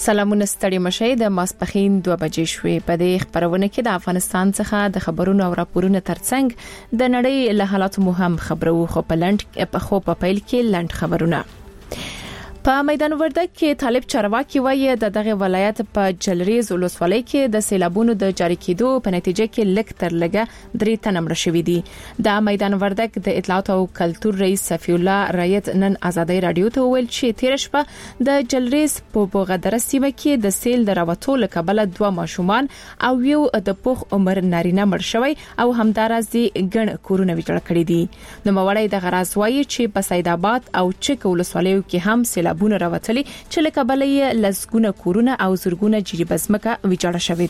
سلامونه ستړي مشي د ماسپخین 2 بجې شوې په دې خبرونه کې د افغانستان څخه د خبرونو او راپورونو ترڅنګ د نړۍ له حالاتو مهم خبرو خو په پیل کې لند خبرونه په میدان وردګ کې طالب چارواکي وایي د دغه ولایت په جلریز ولسوالۍ کې د سیلابونو د جاری کېدو په نتیجه کې لک تر لګه 3 تنه مړه شوي دي. د میدان وردګ د اطلاعات او کلتور رئیس صفی الله رایت نن ازادي رادیو ته ویل چې تیر شپه د جلریز په بوغدره سیمه کې د سیل د راوتو لکبل 2 ماشومان او یو د پوخ عمر نارینه مړ شوی او همدارازي ګڼ کورونه ویجاړ کړی دي. د موړی د غراز وایي چې په سید آباد او چک ولسوالیو کې هم سیلابونه راوتلي چې لکبل یې لزګونه کورونه او زرګونه جری بزمکه ویجاړه شوې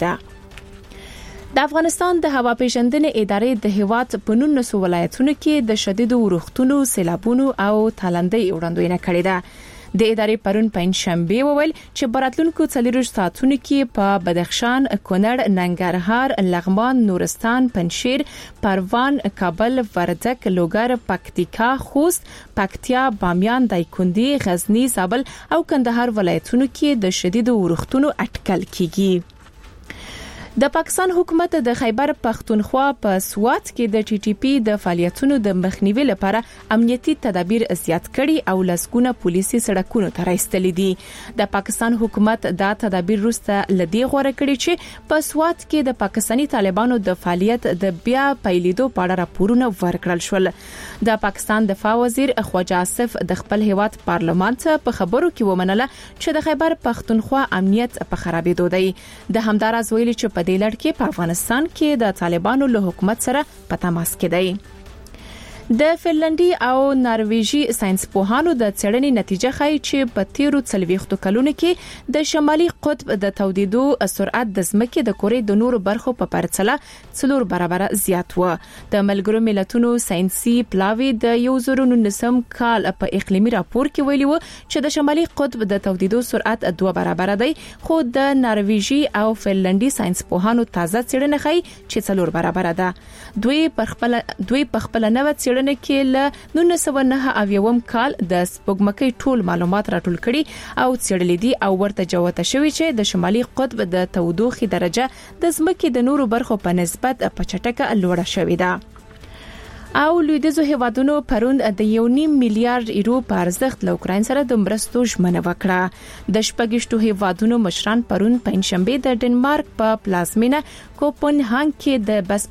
ده. د افغانستان د هوا پیژندنې ادارې د هیواد په 19 ولایتونو کې د شدید ورښتونو سیلابونو او تالندې وړاندوینه کړې ده. د ادارې پرون پنځشنبه وویل چې براتلونکو 40 ساعتونو کې په بدخشان، کونړ، ننګرهار، لغمان، نورستان، پنجشیر، پروان، کابل، وردګ، لوګر، پکتیکا، خوست، پکتیا، بامیان، دایکندي، غزنی، زابل او کندهار ولایتونو کې د شدید ورښتونو اټکل کیږي. د پاکستان حکومت د خیبر پختونخوا په سوات کې د ټي ټي پی د فعالیتونو د مخنیوي لپاره امنیتي تدابیر زیات کړي او لسګونه پولیسي سړکونو ته راستلي دي. د پاکستان حکومت دا تدابیر روسته لدی غوړه کړي چې په سوات کې د پاکستاني طالبانو د فعالیت د بیا پیلیدو په اړه راپورونه ورکړل شول. د پاکستان دفاع وزیر خواجه آصف د خپل هیواد پارلمان ته په خبرو کې ومنله چې د خیبر پختونخوا امنیت په خرابېدو دی. د همدارز ویلي چې په دې لړ کې په افغانستان کې د طالبانو له حکومت سره په تماس کې دی. د فنلندي او نارویجی ساينس پوهانو د څېړنې نتیجه ښایي چې په تیرو 40 کلونو کې د شمالي قطب د تودیدو سرعت د ځمکې د کورې د نورو برخو په پرتله 4 برابر زیات و. د ملګرو ملتونو ساينسي پلاوی د 2019 کال په اقلیمي راپور کې ویلي و چې د شمالي قطب د تودیدو سرعت 2 برابر دی، خو د نارویجی او فنلندي ساينس پوهانو تازه څېړنه ښایي چې 4 برابر ده. دوی په خپل نوې څېړنه کې له 1909 کال د سپوږمکۍ ټول معلومات راټول کړي او څېړل دي او ورته جوته شوی چې د شمالي قطب د تودوخې درجه د ځمکې د نورو برخو په نسبت په چټکه لوړه شوې ده. او لویدیځو هیوادونو پرون د 1.5 میلیارډ یورو په ارزښت له اوکراین سره د مرستو ژمنه وکړه. د شپږشتو هیوادونو مشران پرون پنځشنبه د ډنمارک په پلازمینه کوپنهاګن کې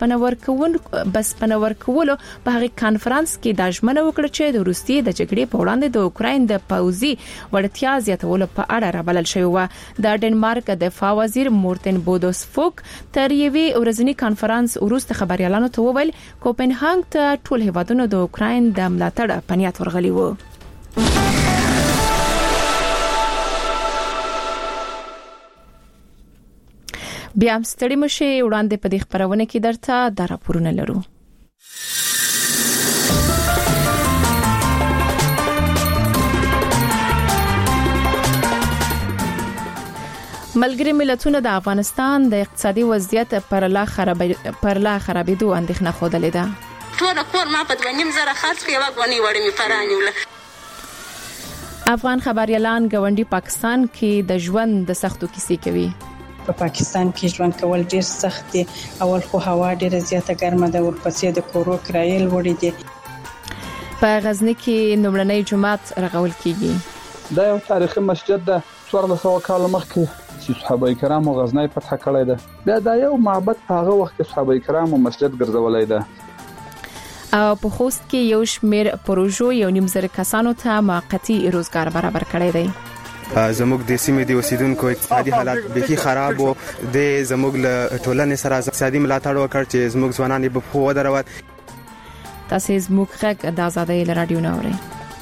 د بسپنه ورکولو په هغه کانفرنس کې د ژمنه وکړه چې د روسیې د جګړې په وړاندې د اوکراین د پوځي وړتیا زیاتولو په اړه رابلل شوی و. د ډنمارک دفاع وزیر مورتن بودوسفوک تر یوې ورځنی کانفرنس وروسته خبريالانو ته وویل کوپنهاګن ته ټول هیوادونو د اوکراین د ملاتړ په نیت ورغلي وو. بیا هم ستړي مشي وړاندې په دې خبرونه کې درته د راپورونه لرو. ملګری ملتونه د افغانستان د اقتصادي وضعیت پر لا خرابېدو اندېښنه خوده ده. ټول کور ما په 2.5 خرڅ کړی و غونی وړي می پرانیول. افغان خبريالان ګاونډي پاکستان کې د ژوند د سختو کیسې کوي. په پاکستان کې ژوند کول ډیر سخت دي. اول خو هوا ډیره زیاته ګرمه ده، ورپسې د کورو کرایل وړي دي. په غزنی کې نومړنی جمعات رغول کیږي. دا یو تاریخي مسجد ده 1400 کال مخکې چې صحابه کرامو غزنی فتح کړی ده. بیا دا یو معبد په هغه وخت کې صحابه کرامو مسجد ګرځولای ده. او په خوست کې یو شمېر پروژو 1.5 کسانو ته موقتی روزګار برابر کړی دی. زموږ د سیمې د اوسیدونکو اقتصادي حالت به خراب او د زموږ له ټولنې سره اقتصادي ملاتړ وکړ چې زموږ ځوانان به په وده راوت. تاسو زموږ غږ د آزادۍ رادیو نوري.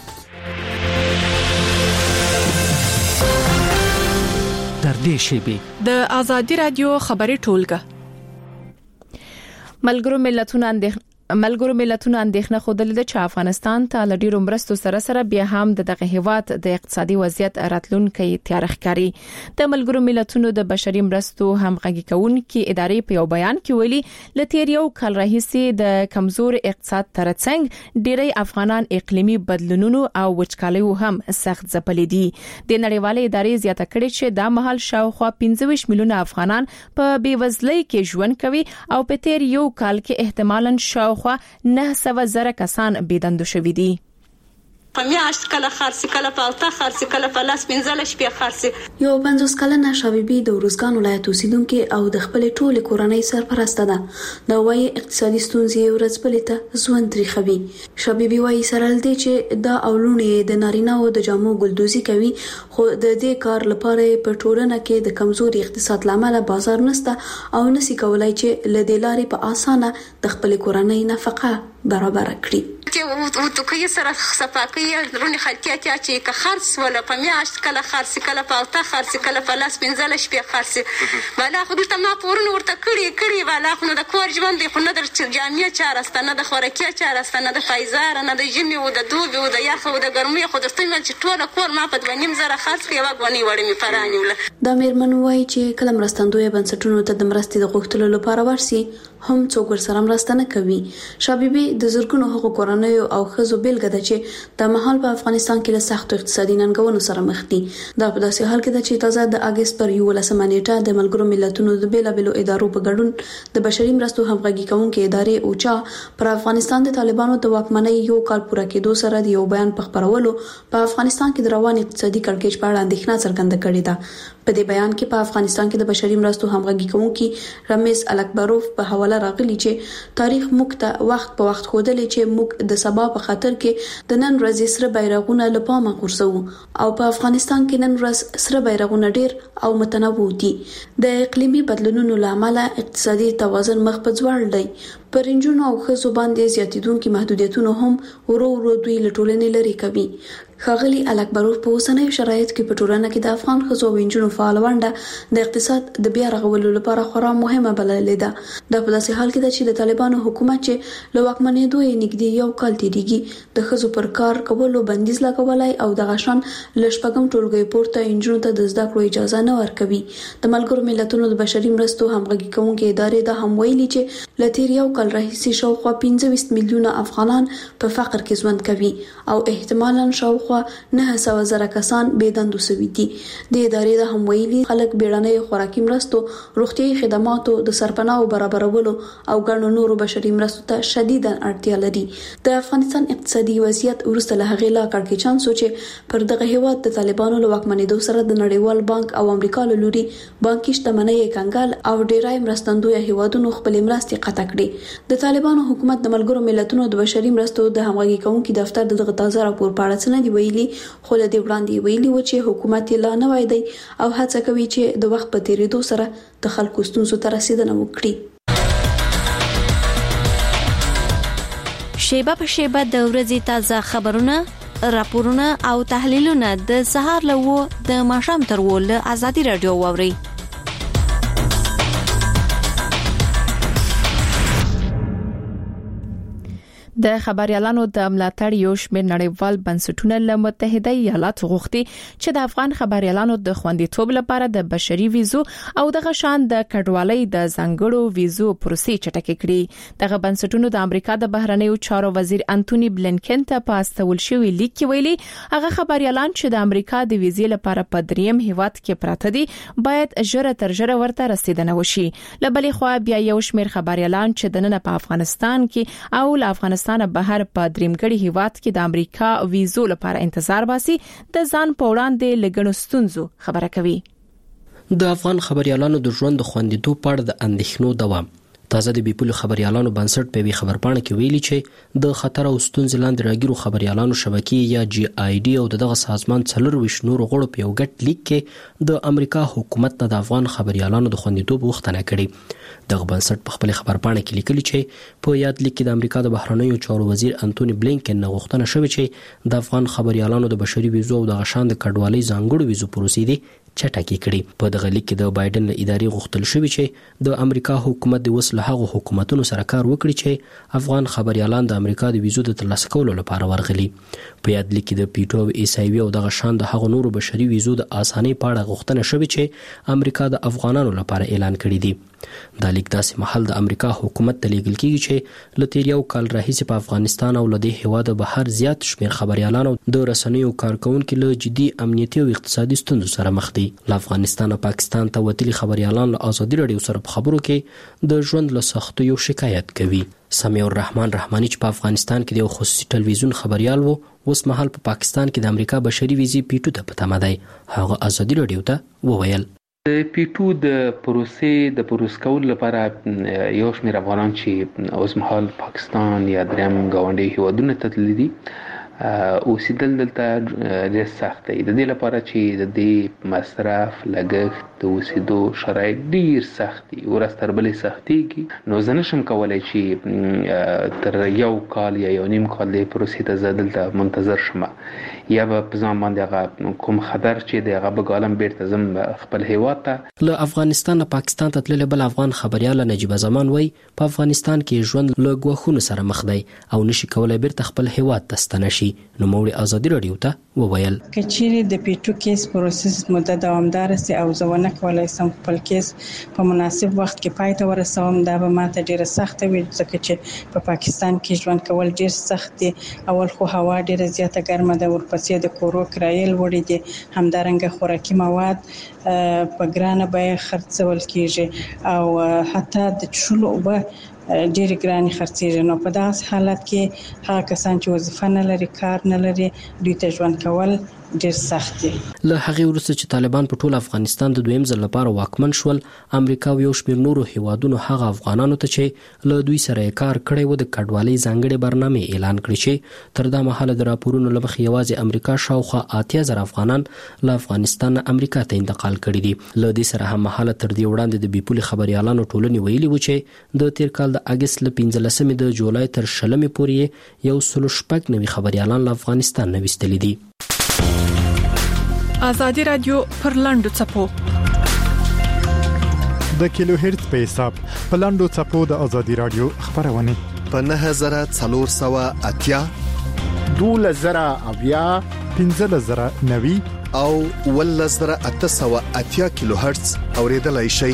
در دې شیبه د آزادۍ رادیو خبري ټولګه. ملګرو ملتونو ملګرو ملتونو اندېښنه خوده چې افغانستان ته له ډیرو مرستو سره بیا هم دغه هیواد د اقتصادي وضعیت راتلونکي تیار ښکاري. د ملګرو ملتونو د بشري مرستو همغږي کوونکې ادارې په یو بیان کې ویلي ل تیر یو کال راهیسې د کمزور اقتصاد ترڅنګ ډیری افغانان اقلیمي بدلونونو او وچکالیو هم سخت ځپلي دي. د نړیوالې ادارې زیاته کړې چې دا مهال شاوخوا 25 میلیونه افغانان په بیوزلۍ کې ژوند کوي او په تیر یو کال کې احتمالاً شاوخوا 900,000 کسان بيدندو شوي دي. پمیاشت کله خرڅ کله پالتا خرڅ کله پلاس 15 شپې خرڅ. یو 50 کلنه شابيبي د ورزګان ولایت اوسیدونکو او د خپل ټولې کورنۍ سرپرسته ده. دا وايي اقتصادي ستونزې ورځ بلې ته ژوند تریخوي. شابيبي وايي سره لدی چې دا اولونه د نارینه او د جامو ګلدوزي کوي، خو د دې کار لپاره په ټولنه کې د کمزوري اقتصاد لامل بازار نشته او نسی کولای چې لدې لارې په اسانه د خپل کورنۍ نفقه برابر کړي. چې او تو کې سره صفاقي رونی خلکیاتیا چې که خرڅ ولا پمیاشت کله خرڅ کله پالتا خرڅ کله پلاس 15 شپې خرڅ والا خو دلته ما پورن ورته کړی والا خو د کور ژوند دی خو نه در جامعه چارستانه د خوراکي چارستانه د فایزار نه د جمی او د دوبي او د یخ او د ګرمۍ خو د ستومل چې ټول کور ما په 2.5 خرڅ کې واغونی وړي می فرانیول. د میرمن وای چې کلم رستندوی بنسټونو ته د مرستې د غوښتلو لپاره ورسي هم څوک ورسره مرسته نه کوي. شابيبي د زرګونو حقوق کورنۍ او خزو بیلګه ده چې د مهال په افغانستان کې له سخت اقتصادي ننګونو سره مخ دي. دا په داسې حال کې ده چې تازه د اگست پر 11 نیټه د ملګرو ملتونو د بیلابلو ادارو په ګډون د بشري مرستو همغږي کوونکې ادارې اوچا پر افغانستان د طالبانو د واکمنۍ یو کال پوره کېدو سره د یو بیان په خبرولو په افغانستان کې د روان اقتصادي کړکېچ په اړه اندېښنه څرګنده کړې ده. په دې بیان کې په افغانستان کې د بشري مرستو همغږي کوونکې رمیز الکبروف په حواله راغلي چې تاریخ موږ ته وخت په وخت ښودلی چې موږ د سبا په خاطر کې د نن ورځې سره بیرغونه له پامه غورځو او په افغانستان کې نن ورځ سره بیرغونه ډیر او متنوع دي. د اقلیمي بدلونونو لامل اقتصادي توازن مخ په ځوړ دی. پرنجونو او خزو باندې زیاتیدونکو محدودیتونو هم ورو ورو دوی له ټولنې لري کوي. خاغلی الکبروف په اوسنیو شرایطو کې په ټولنه کې د افغان خزو او انجونو فعال ونډه د اقتصاد د بیا رغولو لپاره خورا مهمه بللې ده. دا په داسې حال کې ده چې د طالبانو حکومت چې له واکمنېدو یې نږدې یو کال تیریږي د خزو پر کار کولو بندیز لګولای او د غشن لشپګم ټولګي پورته انجونو ته د زده کړو اجازه نه ورکوي. د ملګرو ملتونو د بشري مرستو همغږي کوونکې ادارې دا هم ویلي چې لتیر یو کال راهیسې شاوخوا 25 میلیونه افغانان په فقر کې ژوند کوي او احتمالاً شاوخوا 900,000 کسان بيدندو شوي دي. د ادارې د هم ویلي خلک بیړنۍ خوراکي مرستو، روغتيایي خدماتو، د سرپناه برابرولو او ګڼو نورو بشري مرستو ته شدیداً اړتیا لري. د افغانستان اقتصادي وضعیت ورسته له هغې لا کړکېچن سو چې پر دغه هیواد د طالبانو له واکمنېدو سره د نړیوال بانک او امریکا له لوري بانکي شتمنۍ کنګال او ډیرای مرستندوی هیوادونو خپل مرستې قطع کړې. د طالبانو حکومت د ملګرو ملتونو د بشري مرستو د همغږي کوونکي دفتر دغه تازه راپور په اړه څه نه ویلي، خو له دې وړاندې ویلي و چې حکومت لا نه وای دی او هڅه کوي چې د وخت په تیریدو سره د خلکو ستونزو ته رسیدنه وکړي. شیبه په شیبه د ورځې تازه خبرونه، راپورونه او تحلیلونه د سهار له د ماښام تر له آزادي رادیو واوري. د خبريالانو د ملاتړ یو شمېر نړیوال بنسټونه له متحده ایالاتو غوښتي چې د افغان خبريالانو د خوندیتوب لپاره د بشري ویزو او د غشان د کډوالۍ د ځانګړو ویزو پروسې چټکې کړي. دغه بنسټونو د امریکا د بهرنیو چارو وزیر انټونی بلینکن ته په استول شوی لیک کې ویلي هغه خبريالان چې د امریکا د ویزې لپاره په دریم هیواد کې پراته دي باید ژر تر ژره ورته رسیدنه وشي. لبلې خو بیا یو شمېر خبريالان چې د نن په افغانستان کې او له افغانستان بهر په دریمګړي هیواد کې د امریکا ویزو لپاره انتظار باسي د ځان په وړاندې لګڼو ستونزو خبره کوي. د افغان خبريالانو د ژوند خوندیتوب په اړه د اندېښنو دوام. تازه د بیپول خبريالانو بنسټ په وی خبرپاڼه کې ویلي چې د خطر او ستونزې لاندې راګیرو خبريالانو شبکې یا GID او دغه سازمان 24 نور غړو په یو ګډ لیک کې د امریکا حکومت د افغان خبريالانو د خوندیتوب غوښتنه کړې. دغه بنسټ په خپل خبرپاڼه کې لیکلي چې په یاد لیک کې د امریکا د بهرنیو چارو وزیر انټونی بلینکن نه غوښتنه شوې چې د افغان خبريالانو د بشري ویزو او د غشان د کډوالۍ ځانګړو ویزو پروسې دي چټکې کړي. په دغه لیک کې د بایدن له ادارې غوښتل شوی چې د امریکا حکومت د وسله هغو حکومتونو سره کار وکړي چې افغان خبريالان د امریکا د ویزو د ترلاسه کولو لپاره ورغلي. په یاد لیک کې د پیټو ایسایوي او دغه شان د هغو نورو بشري ویزو د اسانۍ په اړه غوښتنه شوې چې امریکا د افغانانو لپاره اعلان کړی دی. دا لیک داسې محل د امریکا حکومت ته لیږل کیږي چې له تیر یو کال راهیسې په افغانستان او له دې هیواده بهر زیات شمېر خبريالانو د رسنیو کارکونکو له جدي امنیتي او اقتصادي ستونزو سره مخ دي. له افغانستان او پاکستان ته وتلي خبريالان له ازادي رادیو سره په خبرو کې د ژوند له سختیو شکایت کوي. سمیع الرحمن رحماني چې په افغانستان کې د یو خصوصي ټلویزیون خبريال وو، اوس مهال په پاکستان کې د امریکا بشري ویزې پیټو ته په تمه دی. هغه ازادي رادیو ته وویل د پیټو د پروسې د پروس کول لپاره یو شمېر افغانان چې اوس مهال پاکستان یا دریم ګاونډي هیوادونو ته تللي دي اوسېدل دلته ډېر سخت دی. د دې لپاره چې د دې مصرف لګښت د اوسېدو شرایط ډېر سخت دي، ورځ تر بلې سختېږي. نو زه نشم کولی چې تر یو کال یا یو نیم کال د پروسې ته زه دلته منتظر شم، یا به په ځان باندې هغه کوم خطر چې دی هغه به ګالم بیرته ځم خپل هیواد ته. له افغانستان نه پاکستان ته تللی بل افغان خبريال نجیب زمان وای په افغانستان کې ژوند له ګواښونو سره مخ دی او نشي کولای بیرته خپل هیواد ته ستنه شي. نو موږ ازادي رادیو ته وویل کچېرې د پیټو کیس پروسس مدته دوامدار سي او زونه کولای سم خپل کیس په مناسب وخت کې پای ته ورسوم، دا به ماته ډیره سخت وي ځکه چې په پاکستان کې ژوند کول ډیر سخت دي. اول خو هوا ډیره زیاته ګرمه ده، ورپسې د کورو کرایل وړي دي، همدارنګه خوراکي مواد په ګرانه بیه خرڅول کیږي او حتی د چښلو اوبه ډېر ګرانې خرڅېږي. نو په داسې حالت کې هغه کسان چې وظیفه نه لري، کار نه لري، دوی ته ژوند کول ډېر سخت دي. له هغې وروسته چې طالبان په ټول افغانستان د دویم ځل لپاره واکمن شول، امریکا او یو شمېر نورو هیوادونو هغه افغانانو ته چې له دوی سره یې کار کړی و د کډوالۍ ځانګړې برنامې اعلان کړې چې تر دا مهاله د راپورونو له مخې یوازې امریکا شاوخوا 80,000 افغانان له افغانستان نه امریکا ته انتقال کړي دي. له دې سره هم مهاله تر دې وړاندې د بیپولي خبريالانو ټولنې ویلي و چې د تیر کال د اګست له 15 د جولای تر 20 پورې 106 خبريالان له افغانستان نه وستلي دي. ازادي رادیو پر لاندو چپو د کیلو هرتز په حساب په لاندو چپو د ازادي رادیو خبرونه په 9480 2000 1590 او 1880 کیلو هرتز اوریدلای شئ.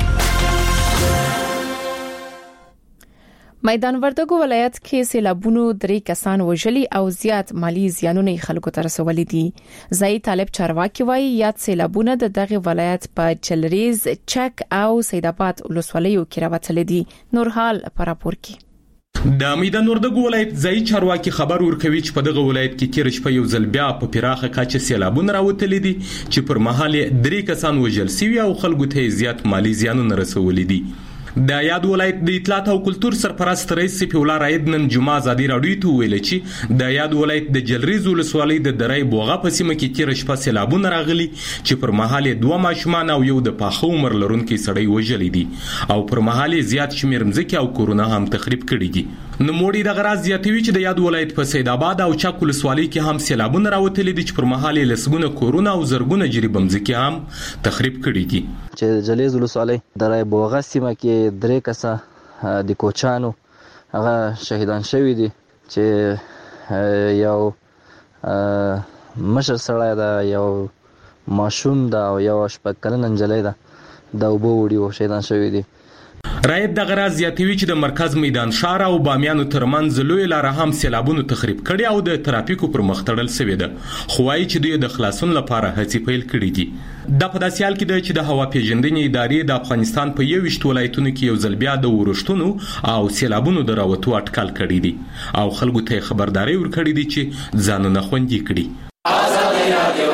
میدان وردګو ولایت کې سیلابونو 3 کسان وژلي او زیات مالی زیانونه خلکو ته رسولي دي. زئی طالب چارواکي وایي یاد سیلابونه د دغه ولایت په چلریز، چک او سیدآباد ولسوالیو کې راوتلي دي. نورحال پر راپور کې د میدان وردګو ولایت ځای چارواکي خبر ورکوي چې په دغه ولایت کې تیر شپه یو ځل بیا په پراخه کچه سیلابونه راوتلي دي چې پر مهال 3 کسان وژل شوي او خلکو ته زیات مالی زیانونه رسولي دي. د یاد ولایت د اطلاعات او کلتور سرپرست رئیس سیف الله رائد نن جمعه ازادي رادیو ته ویل چې د یاد ولایت د جلریز ولسوالۍ د درای بوغه په سیمه کې تیر شپه سیلابونه راغلي چې پر مهال 2 ماشومان او یو د پاخه عمر لرونکي سړی وژلي دي او پر مهال زیات شمیر مځکې او کورونه هم تخریب کړي دي. نو موړي د غراز زیاتوي چې د یاد ولایت په سیدآباد او چک ولسوالۍ کې هم سیلابونه راوتلي دي چې پر مهال لسګونه کورونه او زرګونه جریب مځکې هم تخریب کړي دي. چې جلریز ولسوالۍ درای بوغه سیمه کې 3 کسه د کوچانو هغه شهیدان شوی دي چې یو مشر سړی دا یو ماشوم دا یو شپږ کلنه نجلۍ ده د اوبو وړي شهیدان شوی دي. رایت د غراز زیاتوي چې د مرکز میدان شهر او بامیانو ترمنځ لوی لاره هم سیلابونو تخریب کړي او د ترافیکو پر مخ تړل شوی ده. خو وايي چې دوی د خلاصون لپاره هڅې پیل کړي دي. د په داسې حال کې ده چې د هوا پیژندنې ادارې د افغانستان په 21 ولایتونو کې یو ځل بیا د ورښتونو او سیلابونو د راوتو اټکل کړي دي او خلکو ته خبرداري ورکړي دي چې ځانونه خوندي کړي. آزادي رادیو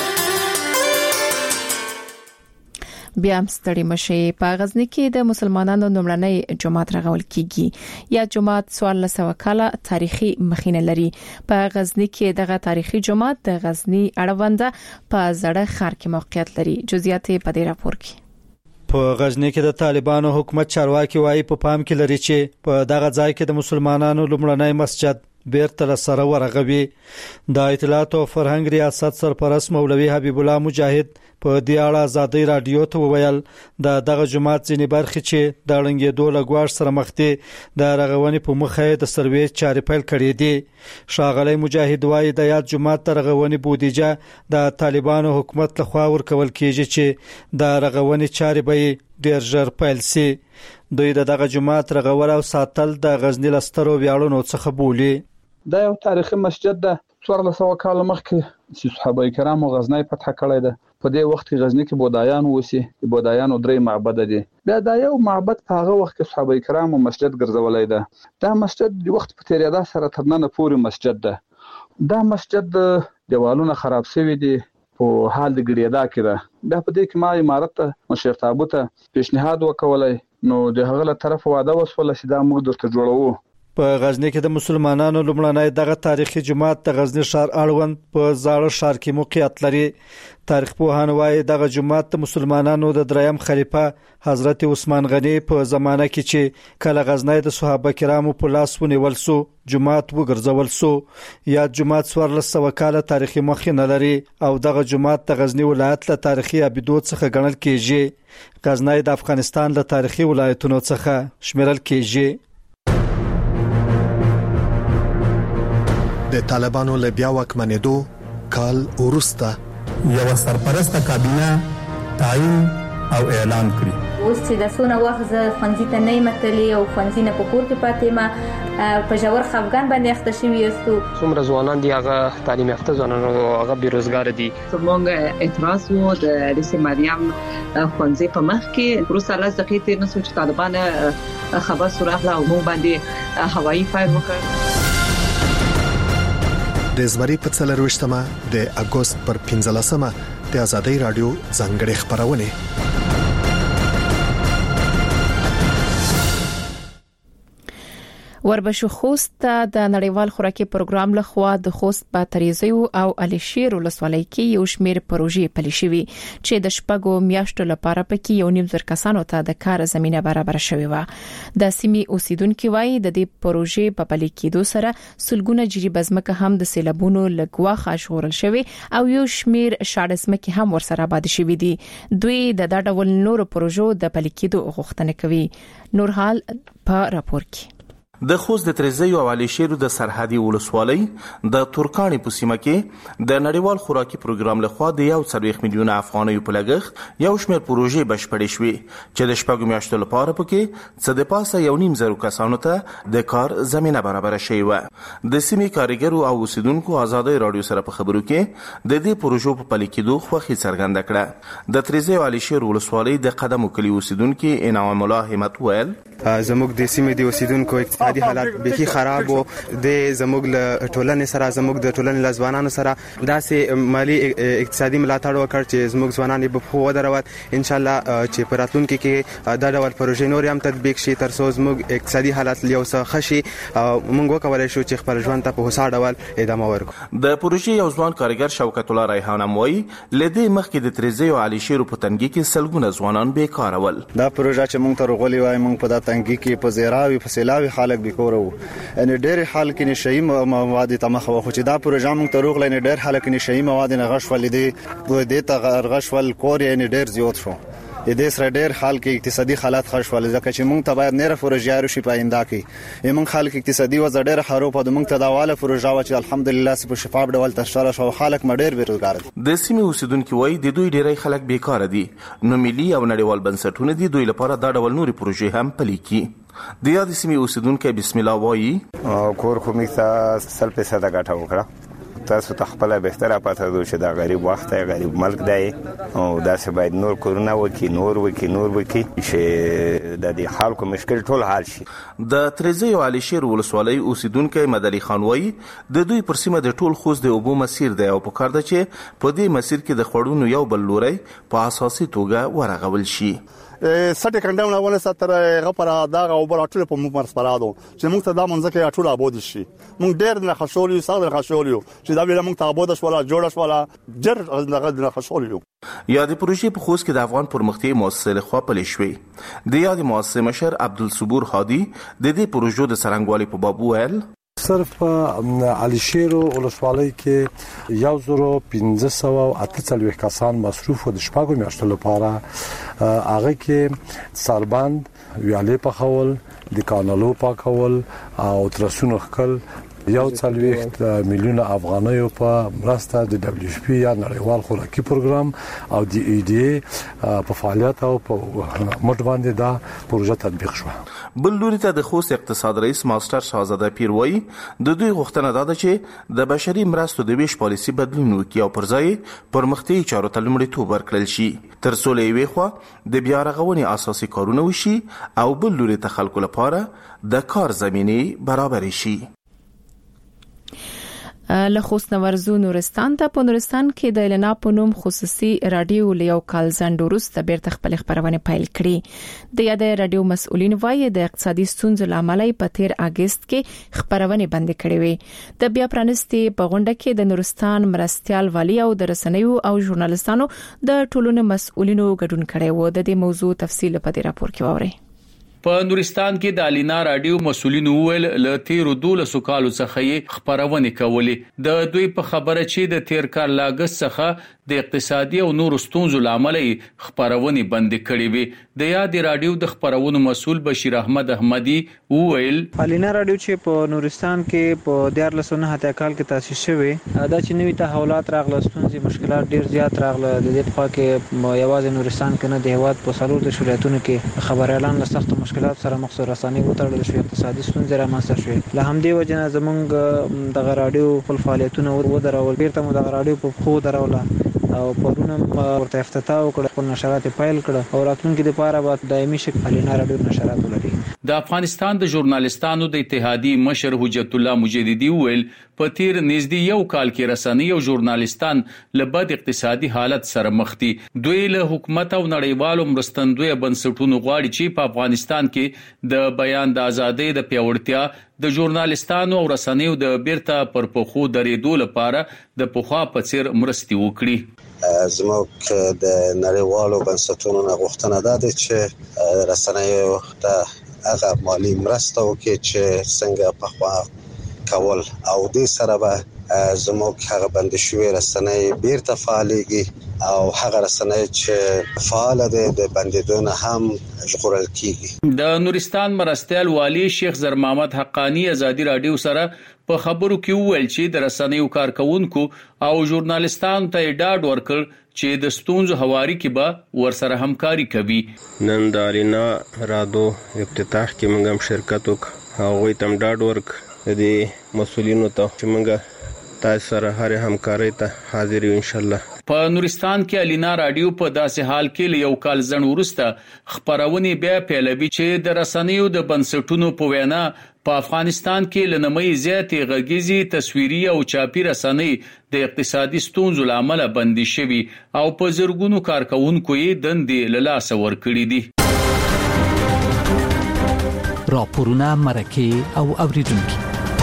بیا هم ستړي مشي. په غزنی کې د مسلمانانو لومړنی جماعت راغول کیږي. یا جماعت 1400 کاله تاریخي مخینه لري. په غزنی کې دغه تاریخي جماعت د غزنی اړونده په زړه ښار کې موقعیت لري. جزئیات په دې راپور کې. په غزنی کې د طالبانو حکومت چارواکي وايي په پام کې لري چې په دغه ځای کې د مسلمانانو لومړنی مسجد بیرته سره ورغوي. د اطلاعات او فرهنګ ریاست سرپرست مولوي حبیب الله مجاهد په دې اړه ازادي رادیو ته وویل دغه جماعت ځینې برخې چې د ړنګېدو له ګواښ سره مخ دي د رغونې په مخه د سروې چارې پیل کړې دي. ښاغلی مجاهد وایي د یاد جماعت د رغونې بودیجه د طالبانو حکومت لخوا ورکول کېږي چې د رغونې چارې به ډېر ژر پیل سي. دوی دغه جماعت رغول او ساتل د غزنی لسترو ویاړونو څخه بولي. دا یو تاریخي مسجد ده. 1400 کال مخکې صحابه کرامو غزنی فتح کړی ده. په دې وخت کې غزنی کې بودایان وسی، بودایانو 3 معبد دي. بیا دا یو معبد په هغه وخت کې صحابه کرامو مسجد ګرځولای ده. دا مسجد د وخت په تیریدا سره تر نن پورې مسجد ده. دا مسجد دیوالونه خراب شوی دي، په حال د ګریدا کې ده. بیا په دې کې ما امارت ته مشر تابوت پیشنهاد وکولای، نو د هغه له طرف واده وسول چې دا موږ درته جوړوو. په غزنی کې د مسلمانانو لومړنی دغه تاریخي جماعت د غزنی ښار اړوند په زاړه ښار کې موقعیت لري. تاریخ پوهان وایي دغه جماعت د مسلمانانو د 3م خلیفہ حضرت عثمان غنی په زمانه کې چې کله غزنی د صحابه کرامو په لاس ونیول سو جماعت وګرځول سو. یا جماعت 1400 کاله تاریخي مخینه لري او دغه جماعت د غزنی ولایت له تاریخي ابدو څخه ګڼل کېږي. غزنی د افغانستان له تاریخي ولایتونو څخه شمیرل کېږي. د طالبانو له بیا واکمنېدو کال وروسته یو سرپرسته کابینه تعیین او اعلان کړی. اوس چې د سونه وخت ز خونځي ته نه متلی او خونځي نه په کور کې پاتې ما په جوړ خفګان باندې اخته شوی یستو. څومره ځوانان دي هغه تعلیم یافته ځوانان او هغه بیروزګار دي. څنګه اعتراض وو د رئیس مریم خونځي په مخ کې روسه لاس دقیقې نه سوچ طالبان خبر سوراخ لا عموم باندې هوایي فایر وکړ. د زمری په 24مه د اگست پر 15مه د ازادي رادیو ځانګړي خبرونه. وربشو خوست د نړیوال خوراکي پروګرام لخوا د خوست په تریزیو او علشیر ولسوالۍ کې یو شمېر پروژې پلي شوې چې د شپږو میاشتو لپاره پکې یو نیم زر کسانو ته د کار زمينه برابر شوې و. د سیمې اوسیدونکو وایي د دې پروژې په پلي کېدو سره سلګونه جری بزمکه هم د سیلابونو لګواخه شغورل شوې او یو شمېر شاړسمکه هم ورسره آباد شوې دي. دوی د ډول نورو پروژو د پلي کېدو غوښتنه کوي. نورحال په راپور کې د خوست د تریزیو او علشیر د سرحدي ولسوالۍ د ترکانی په سیمه کې د نړیوال خوراکي پروګرام لخوا د 1.3 میلیون افغانیو په لګښت یو شمېر پروژې بشپړې شوې چې د شپږو میاشتو لپاره پکې څه د پاسه یو نیم زر کسانو ته د کار زمينه برابر شوې و. د سیمې کارګرو او اوسیدونکو ازادي رادیو سره په خبرو کې د دې پروژو په پلي کېدو خوښي څرګنده کړه. د تریزیو او علشیر ولسوالۍ د قدم کلی اوسیدونکو انعام الله همت ویل زموږ د سیمې د اوسیدونکو اقتصادي حالات به خراب او د زموږ له ټولنې سره زموږ د ټولنې لزوانانو سره داسې مالی اقتصادي ملاتړ وکړ چې زموږ ځوانان به په ودرول. ان شاء الله چې په راتلونکي کې دا ډول پروژې نور هم تطبیق شي تر څو زموږ اقتصادي حالات یو څه خشي موږ وکولای شو چې خپل ژوند ته په هوسا ډول ادامه ورکړو. د پروژې یو ځوان کارګر شوکت الله ریحان موي لدې مخکې د تریزیو علشیر په تنګي کې سلګونه ځوانان بیکار ول. دا پروژه چې موږ ته رغولي وای موږ په تنګي کې په زیراوي په سیلاوي خلک بیکور وو. ان ډېر حال کې نشئی مواد ته مخ وخو چې دا پروژه موږ ته روغ لنه ډېر حال کې نشئی مواد نه غش ولې دوی د ته غش ول کور یې ډېر زیات شو. د دې سره ډېر حال کې اقتصادي حالات خراب ول ځکه چې موږ ته باید نه پروژه شي پاینده کې موږ خلک اقتصادي وضع ډېر خراب په موږ ته داواله پروژه و چې الحمدلله په شفاف ډول تشاره شو خلک مډیر بیروزګار دي. د سیمې اوسیدونکو وایي د دوی ډېری خلک بیکار دي نو ملي او نړیوال بنسټونه دي دوی لپاره دا ډول نوري پروژې هم پلي کی. د یاد سیمې اوسیدونکو بسم الله وایي کور خو میخه 100% غټه وکړه تاسو ته خپل بهتره پته دوی چې دا غریب وخت دی غریب ملک دی او دا څه باید نور کورونه وکي نور چې د دې خلکو مشکل ټول حل شي. د تریزیو علشیر ولسوالۍ اوسیدونکو مدلي خان وایي د دوی پر سیمه د ټول خوست د اوبو مسیر دی او په کار ده چې په دې مسیر کې د خړونو یو بل لوري په اساسي توګه ورغول شي. سټه کنډمونه ونه ستره غپره داغه او بل ټول په موږ مرسپرادو چې موږ ته دا منځکه ټول آباد شي. موږ ډېر نه خښولیو ساده خښولیو چې دا ویل موږ ته آباد شولا جوړ شولا ډېر نه خښولیو. یادې پروژې په خوست کې د افغان پرمختیا مؤسسې لخوا پلي شوې. د یادې مؤسسې مشر عبدالصبور هادي د دې پروژو د څرنګوالي په باب ویل صرف په علي شیر ولسوالۍ کې 1548 کسان مصروف د شپږو میاشتو لپاره هغه کې سربند ویالې پخول د کانالو پاکول او ترسونو خل 1.4 میلیون افغانیو په مرسته د دبليو اف پی یا نړیوال خوراکي پروګرام او د ای ډی په فعالیت او په مټ باندې دا پروژه تطبیق شو. بل لوري ته د خوست اقتصاد رئیس ماستر شاهزاده پیر وایي د دوی غوښتنه ده چې د بشري مرستو د ویش پالیسي بدلون وکړي او پر ځای پرمختیایي چارو ته لومړیتوب ورکړل شي تر څو له یوې خوا د بیا رغونې اساسي کارونه وشي او بل لوري ته خلکو لپاره د کار زمینه برابر شي. له خوست نورزو نورستان ته په نورستان کې د الینا په نوم خصوصي رادیو له یو کال ځنډ وروسته بیرته خپل خبرونه پیل کړې. د یاد رادیو مسؤلین وایي د اقتصادي ستونزو لامل په 13 اگست کې خبرونه بند کړې وي. د بیا پرانستي په غونډه کې د نورستان مرستيال والی او د رسنیو او ژورنالستانو د ټولنې مسؤلینو ګډون کړي وو. د دې موضوع تفصیل په دې راپور کې ووري. په نورستان کې د الینا رادیو مسؤلین ویل ل 13 کالو څخه خبرونه کولې. د دوی په خبره چې د 13 کال لاګس څخه د اقتصادي او نور ستونزو لامل خبرونه بند کړې وي. د یاد رادیو د خبرونو مسؤل بشیر احمد احمدی ویل الینا رادیو چې په نورستان کې په 2009 کال کې تاسیس شوی دا چې نوې تحولات راغله ستونزې مشکلات ډیر زیات راغله. د دې په کې یوازې نورستان کې نه د هیواد په څلور د شولایتونو کې خبر اعلان له سخت مشکلات سره مخ رسنۍ وتړل شو اقتصادي ستونزې رامنځته شوې. له همدې وجه نه زمونږ د رادیو خپل فعالیتونه ودرول بیرته مو د رادیو په خو دروله او پرونه ورته افتتاح وکړ خپل نشرات پیل کړ او راتلونکي لپاره به دایمي شکل الینا رادیو نشرات ولري. د افغانستان د ژورنالستانو د اتحادیې مشر حجت الله مجددي ویل په تیر نږدې یو کال کې رسنۍ او ژورنالستان له بد اقتصادي حالت سره مخ دي. دوی له حکومت او نړیوالو مرستندوی بنسټونو غواړي چې په افغانستان کې د بیان د ازادۍ د پیاوړتیا د ژورنالستانو او رسنیو د بیرته پر پخو درېدو لپاره د پخوا په څیر مرستي وکړي. زموږ د نړیوالو بنسټونو نه غوښتنه ده چې رسنیو ته هغه مالی مرسته وکړي چې څنګه پخوا کول او د سره به زموږ هغه بند شوی رسنۍ بیرته فعالېږي او هغه رسنۍ چې فعال دي د بندیدونه هم ژغورل کیږي. د نورستان مرستيال والی شیخ زر محمد حقانی ازادي رادیو سره په خبرو کې ویل چې د رسنیو کارکونکو او ژورنالستانو ته ډاډ ورکړ چې د ستونزو هواري کې به ورسره همکاري کوي. نن د الینا رادیو افتتاح کې موږ هم شرکت وکړ او تم ډاډ ورک د مسؤلینو ته چې موږ تاسو سره هر همکاري ته حاضر یو ان شاء الله. په نورستان کې الینا رادیو په داسې حال کې یو کال ځن ورسته خبرونه بیا پیلوي چې د رسنیو د بنسټونو په وینا په افغانستان کې لنمي زیاتې غږیزي تصویري او چاپی رسنۍ د اقتصادي ستونزو لامل بندي شوي او په زرګونو کارکونکو یې دندې له لاسه ورکړي دي. راپورونه مرکه او اوریدونکو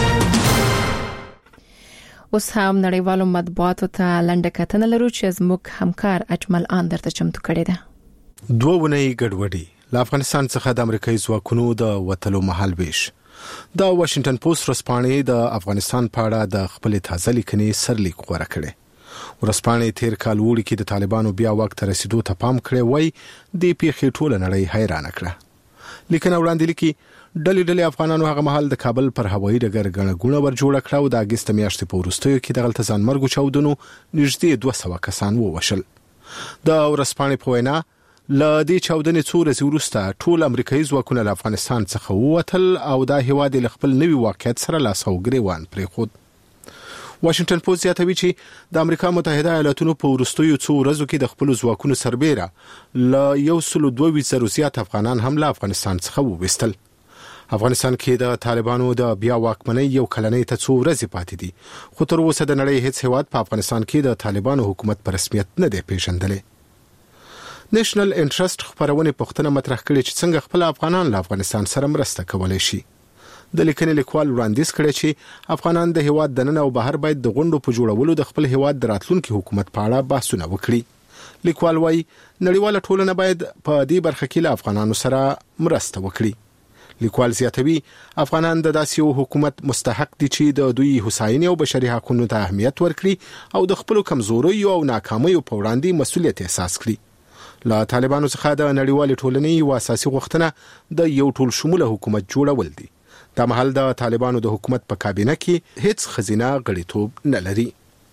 اوس هم نړیوالو مطبوعاتو ته لنډه کتنه لرو چې زموږ همکار اجمل آن درته چمتو کړی ده. دوه ونې ګډوډي له افغانستان څخه د امریکایي ځواکونو د وټلو مهال ویش. د واشنگټن پوسټ ورځپاڼې د افغانستان په اړه د خپل تازه لیکنې سرلیک خبره کړې. ورځپاڼې تیر کال وړي کې د طالبانو بیا وخت رسیدو ته پام کړی وای د پیښې ټوله نړۍ حیران کړه. لیکنه وړاندې لیکي ډلې افغانانو هغه مهال د کابل پر هوایي ډګر غړغړونه ور جوړ کړه او د اگست میاشتې په وروستیو کې د غلط ځانمرګو چاودنو نږدې 200 کسان ووشل. د ورځپاڼې په وینا ل دې چاودنې څو ورځې وروسته ټول امریکایي ځواکونه له افغانستان څخه ووتل او د هیواد له خپل نوي واقعیت سره لاس او ګریوان پرېښود. واشنگټن پوسټ زیاتوي چې د امریکا متحده ایالاتونو په وروستیو څو ورځو کې د خپل ځواکونو سربېره ل 122 زیات افغانان هم له افغانستان څخه وویستل. افغانستان کې د طالبانو د بیا واکمنۍ یو کلنۍ ته څو ورځې پاتې دي خو تر اوسه د نړۍ هیڅ هیواد په افغانستان کې د طالبانو حکومت په رسمیت نه دی پیژندلی. نېشنل انټرست خبرونه پښتنه مطرح کړي چې څنګه خپل افغانان له افغانستان سره مرسته کولای شي. د لیکنې لیکوال وړاندیز کړی چې افغانان د هیواد دننه او بهر باید د غونډو په جوړولو د خپل هیواد د راتلونکي حکومت په اړه بحثونه وکړي. لیکوال وايي نړیواله ټولنه باید په دې برخه کې له افغانانو سره مرسته وکړي. لیکوال زیاتوي افغانان د داسې حکومت مستحق دي چې د دوی حساینې او بشري حقوقو ته اهمیت ورکړي او د خپل کمزوریو او ناکامیو په وړاندې مسؤلیت احساس کړي. له طالبانو څخه د نړیوال ټولنې یو اساسي غوښتنه د یو ټول شموله حکومت جوړول دي. دا مهال د طالبانو د حکومت په کابینه کې هیڅ خزینه غړیتوب نه لري.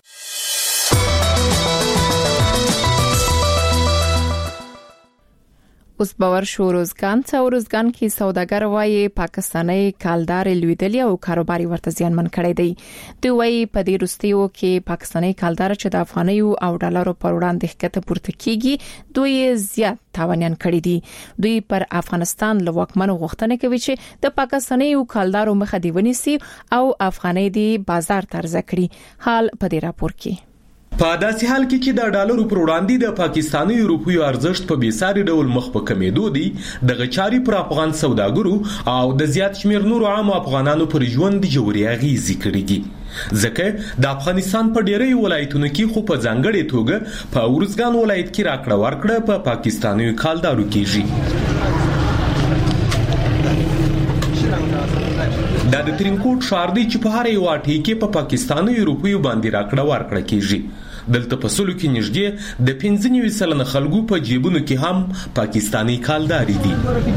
اوس باور شو روزګان کې سوداګر وایي پاکستاني کالدار لویدلی او کاروباري ورته زیانمن کړی دی. دوی وایي په دې وروستیو کې پاکستاني کالدار چې د افغانیو او ډالرو پر وړاندې ښکته پورته کیږي دوی زیات تاوانیان کړی دي. دوی پر افغانستان له واکمنو غوښتنه کوي چې د پاکستاني کالدارو مخه دی ونیسي او افغاني دی بازار ترځ کړي. حال په دې راپور کې په داسې حال کې چې د ډالرو پر وړاندې د پاکستاني روپیو ارزښت په بیساري ډول مخ په کمیدو دي، د غچاري پر افغان سوداګرو او د زیات شمیر نورو عام افغانانو پر ژوند جوړي اغیزې کړې دي. ځکه د افغانستان په ډېری ولایتونو کې خو په ځانګړې توګه په ورزګان ولایت کې راکړه ورکړه په پاکستاني کالدارو کېږي. د ترینکوټ ښار دی چې په هر یو واټي کې په پاکستاني روپیو باندې راکړه ورکړه کېږي. دلته په سلو کې نږدې د 95% خلکو په جیبونو کې هم پاکستاني کالداري دي.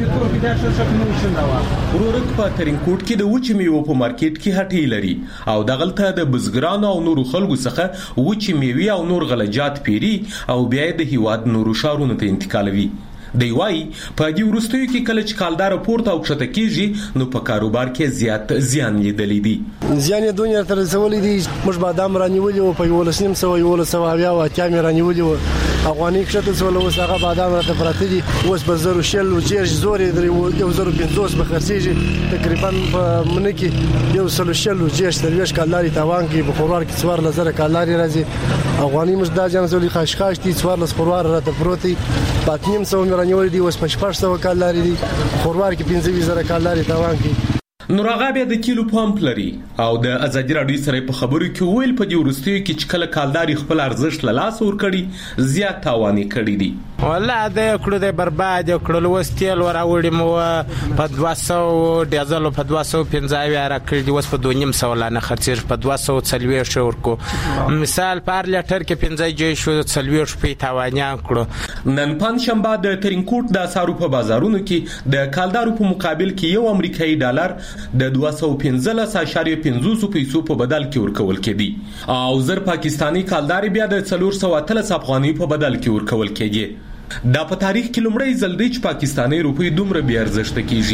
ورورک په ترینکوټ کې د وچې میوو په مارکیټ کې هټۍ لري او دغلته د بزګرانو او نورو خلکو څخه وچې میوې او نور غلجات پیری او بیا د هیواد نورو ښارونو ته انتقالوي. دی وای په دې وروستیو کې کله چې کالدار پورته او کښته کیږي نو په کاروبار کې زیات زیان لیدلی دي. زیان یې دنیا تر رسولې دي. موږ بادام رانیولې او په 1900 او اتیا مې رانیولې او افغاني کښته سول اوس هغه بادام راته پراته دي. اوس په 0 چیرش زورې درې 1500 به خرڅېږي تقریبا په منه کې 100 چیرش ترویش کالداري تاوان کې په خروار کې 4000 کالداري راځي. افغاني موږ دا ځان زولي خاشخاش دي 4000 خروار راته پروتي پاتنیم سو رانیول دي اوس په 600 کالداري دي خروار کې 15000 کالداري تاوان کې. نور هغه بیا د کیلو پمپ لري او د ازادي راډیو سره په خبرو کې ویل په دې ورستیو کې چې کله کالداري خپل ارزښت له لاس ور کړی زیات تاواني کړی دي. والله د کړو د برباد کړل وستیل وراوړې مو په 200 ډیزل په 215 را کړی دی اوس په 2.5 لانه خرڅ په 240 شو ورکو مثال پر لیټر کې 15 جې شو 40 په تاوانیان کړو. نن پنځ شنبه د ترینکوټ د اسارو په بازارونو کې د کالدارو په مقابل کې یو امریکایي ډالر د 215.50 پیسو په بدل کې ورکول کېدی او زر پاکستانی کالداري بیا د 413 افغاني په بدل کې ورکول کېږي. دا په تاریخ کې لومړی ځل دی چې پاکستاني روپی دومره بې ارزښته کېږي.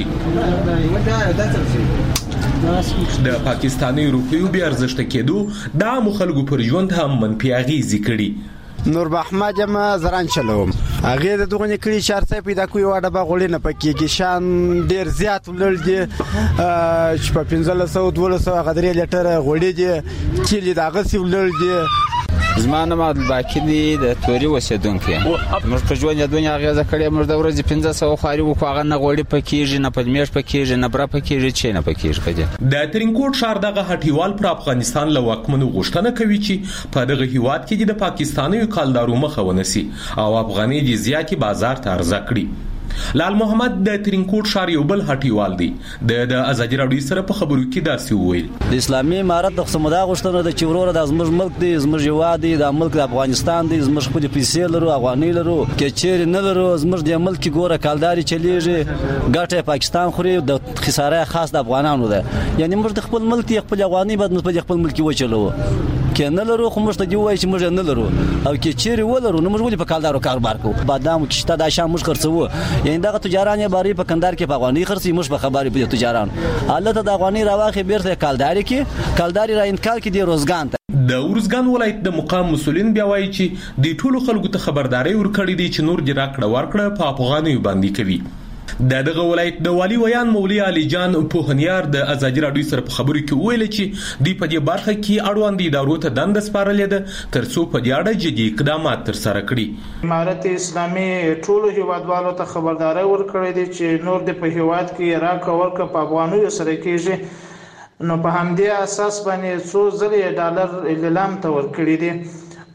د پاکستاني روپیو بې ارزښته کېدو د عامو خلکو پر ژوند هم منفي اغېزې کړي. نور احمد یم زران چلوم هغه د دغه نکړي شرطه پیدا کوي واړه باغولې نه پکې شان ډیر زیات ولل دي چې په 1500 غدري لیټر غوړي دي چې دغه سی ولل دي. زمانه ما باقی دي د توري وسیدونکو موږ په ژوند دنیا غیزه کړې موږ د ورځې 1500 خاري وکړه نه غوړي پکېږي نه پدمیش پکېږي نه برا پکېږي چې نه پکېږي پدې. د ترینکوټ ښار دغه هټیوال پر افغانستان له واکمنو غوښتنه کوي چې په دغه هیواد کې د پاکستاني کالدارو مخه ونیسي او افغاني جزیاتي بازار ته ارزه کړي. لال محمد د ترینکوټ ښار یو بل هټیوال دی د ازادي راډیو سره په خبرو کې داسې وویل د اسلامي امارت د سمدا غوښتنه د چورور د زموږ ملک دی زموږ یواد دی د ملک د افغانستان دی زموږ خپل پیسې لرو افغاني لرو کې چیرې نه لرو زموږ د ملک ګوره کالداري چلیږي ګټه پاکستان خوري د خساره خاص د افغانانو ده یعنی موږ د خپل ملک خپل افغاني بد په خپل ملک وچلو کې نه لرو خو موږ ته دی وای چې موږ نه لرو او کې چیرې ولرو نو موږ ولې په کالدارو کاروبار کوو بادام کې شته د شام موږ خرڅو یعنی دغه تجاران یې باری په کندهار کې په افغاني خرڅي موږ په خبرې په تجاران الله ته د افغاني راواخي بیرته کالداري کې کالداري را انتقال کې دی روزګان ته د ورزګان ولایت د مقام مسولین بیا وایي چې د ټولو خلکو ته خبرداري ورکړې دي چې نور دی راکړه ورکړه په افغاني باندې کوي. دغه ولایت د والی ویان مولوی علي جان پوهنیار د ازادي راډیو سره په خبرو کې ویل چې دی په دې برخه کې اړوند ادارو ته دند سپارلې ده ترڅو په دې اړه جدي اقدامات تر سره کړي. امارت اسلامي ټولو هیوادوالو ته خبرداري ورکړې ده چې نور د په هیواد کې راکړه ورکړه په افغانیو سره کېږي نو په همدې اساس باندې څو زره ډالر اعلان ته ورکړي دي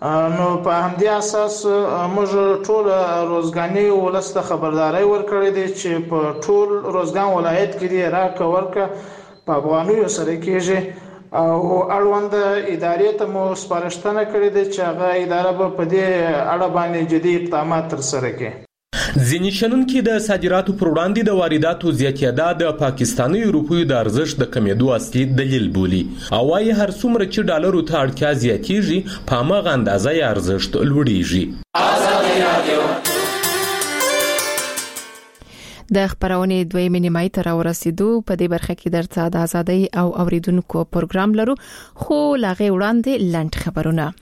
نو په همدې اساس موږ ټول روزګاني ولست خبرداري ورکړې دي چې په ټول روزګان ولایت کې راکا ورکا په افغانیو سره کېږي او اړوند ادارې ته مو سپارښتنه کړې ده چې هغه اداره به په دې اړه باندې جدي اقدامات ترسره کړي. ځینې شنونکي د صادراتو پر وړاندې د وارداتو زیاتېدا د پاکستاني روپیو د ارزښت د کمیدو اصلي دلیل بولي او وايي هر څومره چې ډالرو ته اړتیا زیاتېږي په هماغه اندازه یې ارزښت لوړېږي. د خبرونې دویمې نیمایي ته راورسېدو. په دې برخه کې درته د ازادۍ او اوریدونکو پروګرام لرو، خو لاغې وړاندې لنډ خبرونه.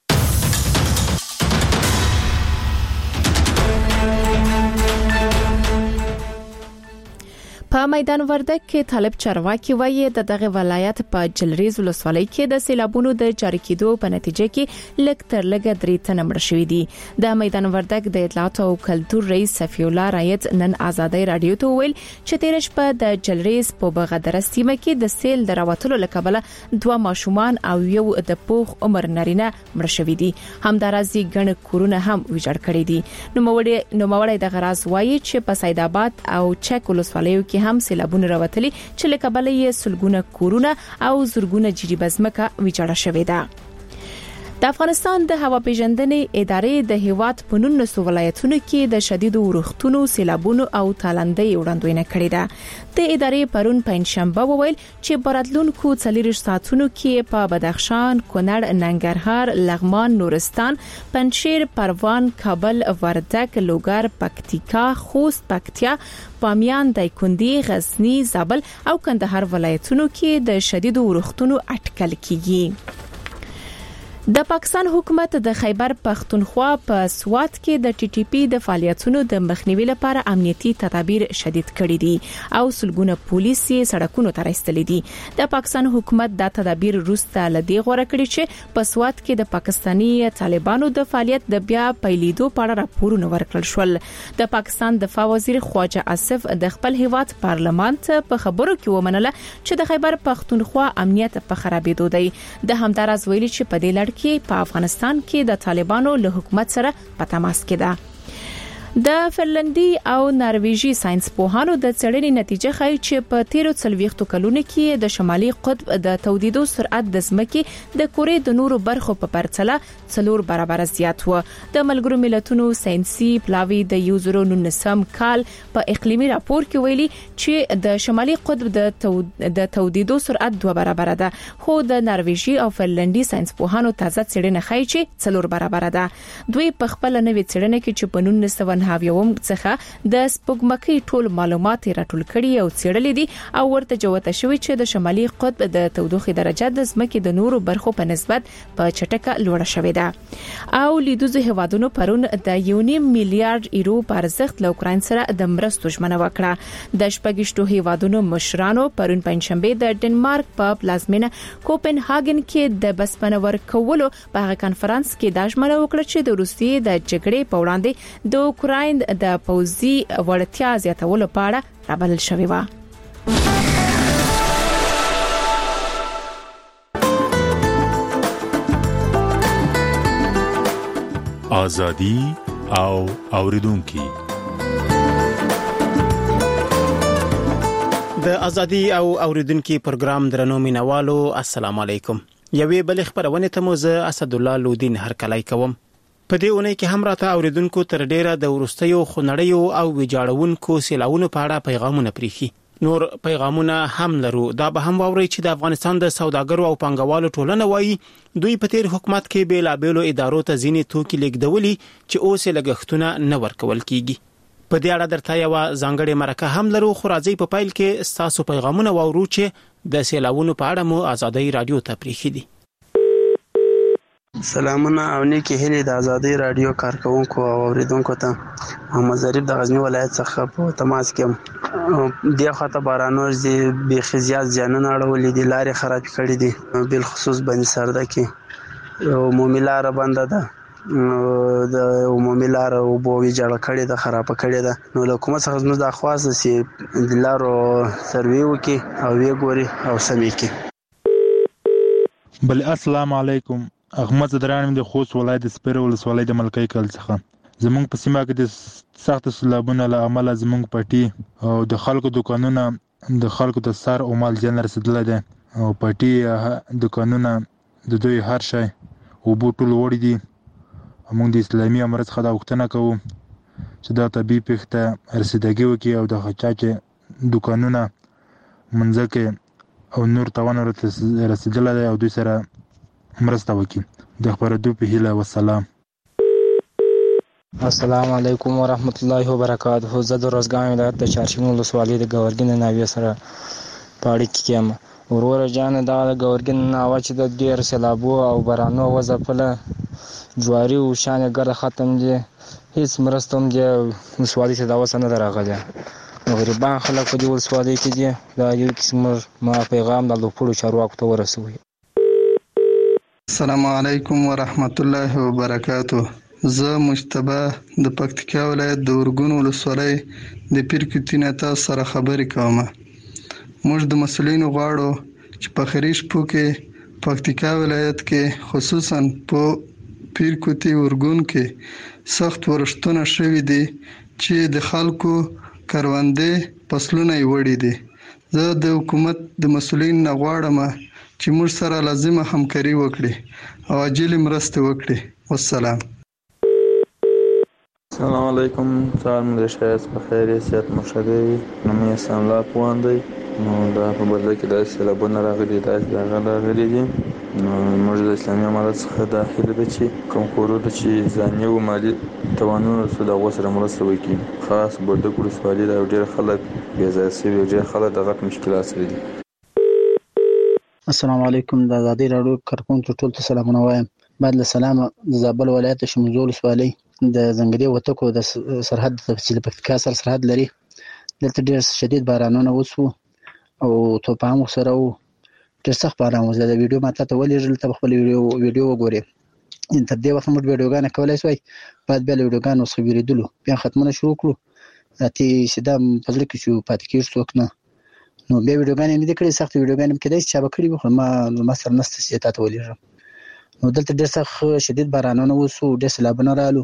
په میدان وردګ کې طالب چارواکي وایي د دغه ولایت په جلریز ولسوالۍ کې د سیلابونو د جاری کېدو په نتیجه کې لږ تر لږه 3 تنه مړ شوي دي. د میدان وردګ د اطلاعات او کلتور رئیس صفی الله رایت نن ازادۍ رادیو ته ویل چې تیر شپه د جلریز په بغدره سیمه کې د سیل دراوتلو لکبله 2 ماشومان او یو د پوخ عمر نارینه مړ شوي دي. همدارازي ګڼ کورونه هم ویجاړ کړي دي. نوموړی د غراز وایي چې په سید آباد او چک ولسوالیو کې هم سیلابونه راوتلي چې لکبله یې سلګونه کورونه او زرګونه جریبه ځمکه ویجاړه شوې ده. د افغانستان د هوا پیژندنې ادارې د هیواد په 19 ولایتونو کې د شدیدو ورښتونو، سیلابونو او تالندۍ وړاندوینه کړې ده. د ادارې پرون پنځشنبه وویل چې براتلونکو 40 ساعتونو کې په بدخشان، کونړ، ننګرهار، لغمان، نورستان، پنجشیر، پروان، کابل، وردګ، لوګر، پکتیکا، خوست، پکتیا، بامیان، دایکندي، غزنی، زابل او کندهار ولایتونو کې د شدیدو ورښتونو اټکل کیږي. د پاکستان حکومت د خیبر پختونخوا په سوات کې د ټي ټي پی د فعالیتونو د مخنیوي لپاره امنیتي تدابیر شدید کړي دي او سلګونه پولیس یې سړکونو ته راستلي دي. د پاکستان حکومت دا تدابیر روسته لدی غوړه کړی چې په سوات کې د پاکستاني طالبانو د فعالیت د بیا پیلیدو په اړه راپورونه ورکړل شول. د پاکستان دفاع وزیر خواجه آصف د خپل هیواد پارلمان ته په خبرو کې ومنله چې د خیبر پختونخوا امنیت په خرابېدو دی. د همدارز ویلي چې په دې لړ کې په افغانستان کې د طالبانو له حکومت سره په تماس کې ده. د فنلندي او نارویجی ساينس پوهانو د څېړنې نتیجه ښایي چې په 13 کلونو کې د شمالي قطب د تودیدو سرعت د ځمکې د کورې د نورو برخو په پرتله 4 برابر زیات و. د ملګرو ملتونو ساينسي پلاوی د 2019 کال په اقلیمي راپور کې ویلي چې د شمالي قطب د تودیدو سرعت 2 برابر ده، خو د نارویجی او فنلندي ساينس پوهانو تازه څېړنه ښایي چې 4 برابر ده. دوی په خپل نوې څېړنه کې چې په 1990 څخه د سپوږمکۍ ټول معلومات راټول کړي او څېړلې دي او ورته جوته شوی چې د شمالي قطب د تودوخې درجه د ځمکې د نورو برخو په نسبت په چټکه لوړه شوې ده. او لیدوزو هیوادونو پرون د 1.5 میلیارډ یورو په ارزښت له اوکراین سره د مرستو ژمنه وکړه. د شپږشتو هیوادونو مشرانو پرون پنځشنبه د ډنمارک په پلازمینه کوپنهاګن کې د بسپنه ورکولو په هغه کانفرنس کې د ژمنه وکړه چې د روسیې د جګړې په وړاندې د اوکراین د پوځي وړتیا زیاتولو په اړه رابلل شوې و. ازادي او اوریدونکو د ازادي او اوریدونکو پروګرام درنو مینوالو السلام علیکم. یوې بل خبرونه ته مو زه اسد الله لودین هرکلای کوم. په دې اونۍ کې هم راته اوریدونکو تر ډیره د ورستیو خنړیو او ویجاړونکو سیلاونو په اړه پیغامونه پریخي. نور پیغامونه هم لرو. دا به هم واوري چې د افغانستان د سوداګرو او پنګوالو ټولنه وایي دوی په تیر حکومت کې بیلابېلو ادارو ته ځینې توکي لیږدولي چې اوس لګښتونه نه ورکول کیږي. په دې اړه درته یو ځانګړې مرکه هم لرو، خو راځي په پایل کې تاسو پیغامونه واورو چې د سیلاونو په اړه مو ازادۍ رادیو ته پریخي دي. سلامونه او نیکی هیلې د ازادۍ رادیو کارکونکو او اوریدونکو ته. محمد ظریف د غزنی ولایت څخه په تماس کې د خاطر بارانور دي بيخي زیات ځانونه اړولې دي، لارې خراب کړې دي، بل خصوص بني سرده کې عمومي لار بنده ده، د عمومي لار او بووي جوړ کړې ده، خراب کړې ده. نو له کومه څخه زموږ د خواص سي د لارو سروي وکي او وی ګوري او سمې کې. بل السلام علیکم. احمد درانم د خوست ولایت د سپیره ولسوالۍ د ملکۍ کل څخه زمونږ په سیمه کې د سخت سیلابونو له امله زمونږ پټي او د خلکو دکانونه د خلکو د سر او مال زیان رسیدلی دی او پټي دکانونه د دوی هر شی اوبو ټول وړي دي. موږ د اسلامي امارت څخه دا غوښتنه کوو چې دا طبیعي پیښې ته رسیدګي وکړي او د چا چې دکانونه منځکې او نور تاوان رسیدلی دی او دوی سره مرسته وکړي. د خپرېدو په هیله والسلام. السلام علیکم ورحمت الله وبرکاته. زه د روزګان ولایت د چارشمو ولسوالۍ د ګورګین ناوې سره په اړیکه کې یم. وروره جان دا د ګورګین ناوه چې د ډېر سیلابو او بارانو وځپله جواري او شان ګرد ختم دي هیڅ مرسته هم دي ولسوالۍ ته دا اوس نه ده راغلی. غریبان خلک په دې ولسوالۍ کې دي. دا یو قسم ما پیغام د لوپړو چارواکو ته ورسوي. السلام علیکم ورحمت الله وبرکاته. زه مجتبی د پکتیکا ولایت د ورګون ولسوالۍ د پیرکوتي نه تاسو سره خبرې کوم. موږ د مسؤلینو غواړو چې په خریش پو کې پکتیکا ولایت کې خصوصا په پیرکوتي ورګون کې سخت ورښتونه شوي دي چې د خلکو کروندې فصلونه یې وړي دي. زه د حکومت د مسؤلین نه غواړم چې موږ سره لازمه همکاري وکړي او عاجل مرسته وکړي. والسلام. السلام علیکم. سلام د شایست په خیر سیات مشهدي نوم یې سلام الله پوان دی. نو دا په بدل کې د سیلابونه راغلي راغلي دي. نو موږ د اسلامي امارت څخه د هیله ده چې کوم کورو ته چې ځاني او مالي توانونه سره د غوسره مرسته وکړي. خاص بردک ولسوالۍ دا ډېر خلک بې ځای شوي ډېر خلک د غټ مشکلات سره دي. السلام علیکم. د ازادي راډیو کارکونکو ټول ته سلامونه وایم. بعد له سلام د زابل ولایت د شمزو ولسوالۍ د زنګدي وتکو د سرحد د پکتیکا سره سرحد لري. دلته ډېر شدید بارانونه وشو او توپان سره ډېر سخت باران و. د ویډیو ماته ته ولېږل ته خپل ویډیو وګورئ. تر دې وخت موږ ویډیوګانې کولای شوای بعد بیا له ویډیوګانو څخه ویریدلو بیا ختمونه شروع کړو. اتي سیده په ځل کې چې پاتې کېږي څوک نه. نو بیا ویډیوګانې نه دي کړې سخت ویډیوګانې هم کېدای چې چا به کړي وي خو ما سره نشته چې تا ته ولېږم. نو دلته ډېر سخت شدید بارانونه وشو ډېر سیلابونه رالو.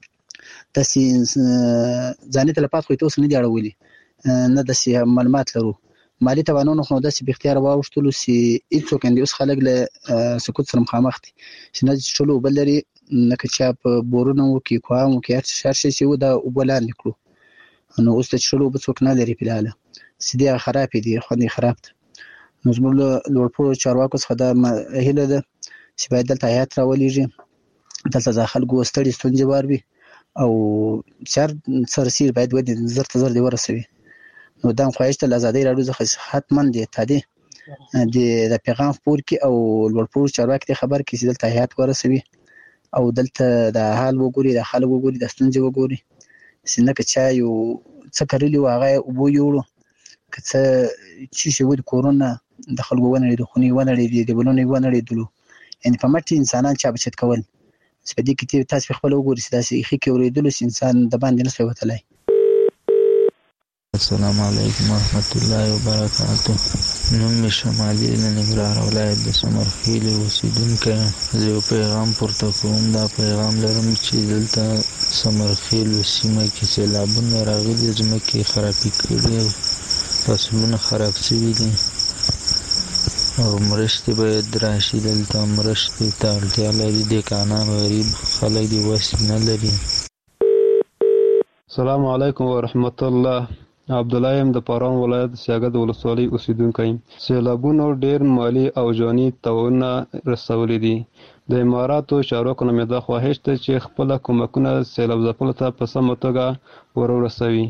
داسې ځاني تلفات خو یې اوس نه دي اړولي نه داسې معلومات لرو. مالي توانونه خو داسې په اختیار واوښتلو چې هېڅوک اوس خلک له سقوط سره مخامخ دي چې نه چې ټول اوبه لري نه که چا په بورونه وکړي کوام وکړي هر شی چې و دا اوبه لاندې کړو. نو اوس د څښلو اوبه څوک نه لري فلحاله سیدې خرابې دي خوند یې خراب ده. نو زموږ له لوړپوړو چارواکو څخه دا هیله ده چې باید دلته هیات راولېږي دلته د خلکو ستړي ستونزې واروي او چار سرسیر باید ودی زر ته زر دی ورسوي. نو دا خواهش ته ازادي راډیو څخه حتما دی تادي د پیغام پور کې او لوړپوړو چارواکي خبر کې چې دلته هیات ورسوي او دلته د حال وګوري د خلک وګوري د ستونزې وګوري چې نه که چا یو څه کړلي و هغه اوبه یوړو که څه چې شوي د کورونه د خلکو ونړېدو خونې ونړېدې د بلونې ونړېدلو یعنې په مټ انسانان چا بچت کول چې په دې کې تاسو خپل وګورئ چې داسې ښه کې اورېدلو چې انسان د باندې نشي وتلی. السلام علیکم ورحمت الله وبرکاته. نوم مې شمالي ننګرهار ولایت د سمرخیل اوسیدونکی. زه یو پیغام پورته کوم. دا پیغام لرم چې دلته سمرخیل سیمه کې سیلابونه راغلي ځمکې خرابې کړي فصلونه خراب شوي دي او مرستې باید راشي. دلته مرستې ته اړتیا لري. دهقانان غریب خلک دي وس نه لري. السلام علیکم ورحمت الله. عبدالله یم د پاران ولایت سیاګد ولسوالۍ اوسیدونکی. سیلابونو ډېر مالی او جاني تاوانونه رسولي دي. د اماراتو چارواکو نه مې دا خواهش ده چې خپل کومکونه سیلاب ځپلو ته په سمه توګه ورسوي.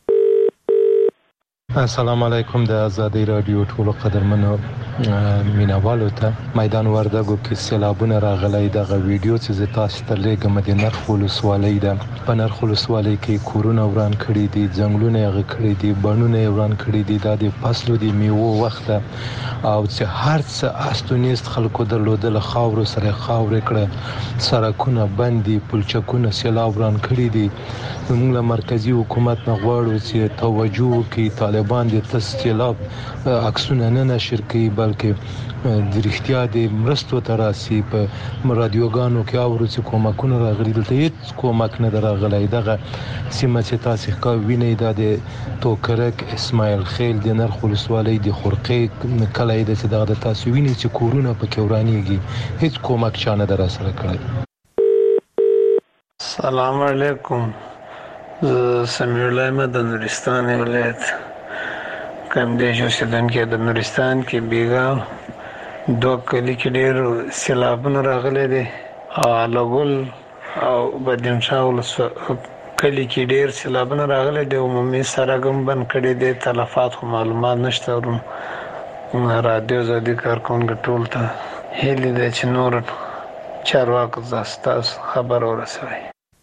السلام علیکم. د ازادي راډیو ټولو قدرمنو مینوالو ته میدان وردګو کې سیلابونه راغلی. دغه ویډیو چې زه تاسو ته لیږم د نرخ ولسوالۍ ده. په نرخ ولسوالۍ کې کورونه وران کړي دي ځنګلونه یې غږ کړي دي بڼونه یې وران کړي دي. دا د فصلو د میوو وخت ده او چې هر څه استونیست خلکو درلودل خاورو سره خاورې کړه سړکونه بند دي پلچکونه سیلاب وران کړي دي. موږ له مرکزي حکومت نه غواړو چې توجه وکړي طالب باندې تاسو سیلاب عکسونه نه نشر کوي بلکې د رښتیا د مرستو تراسي په رادیوګانو کې اورو چې کومکونه راغلي دلته هیڅ کومک نه راغلی. دغه سیمه چې تاسو ښکا وینئ دا د توکرک اسماعیل خیل د نرخ ولسوالۍ د خورقې کلی دی چې دغه د تاسو وینئ چې کورونه پکې ورانېږي هیڅ کومک چا نه در سره کړی. سلام علیکم. سمیع الله احمد د نورستان ولایت کمدیش اوسیدونکی د نورستان کې بیګا دوه کلی کې ډېر سیلابونه راغلي دي او الګل او بدینشاه کلی کې ډېر سیلابونه راغلي دي. عمومي سړکم بند کړي دي. تلفات خو معلومات نشته. ورو رادیو زدي کارکونکو ټول ته هیله ده چې نور چارواکو تاسو خبر ورسوي.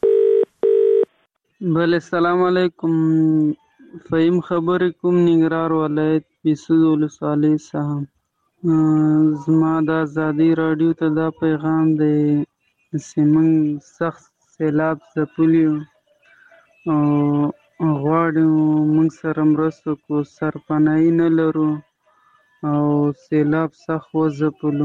بله السلام علیکم. فهیم خبرې کوم ننګرهار ولایت بیسود ولسوالۍ څخه. زما د ازادي راډیو ته دا پیغام دی چې موږ سخت سیلاب ځپلي او غواړو موږ سره مرسته کو. سرپناهي نه لرو او سیلاب سخت وځپلو.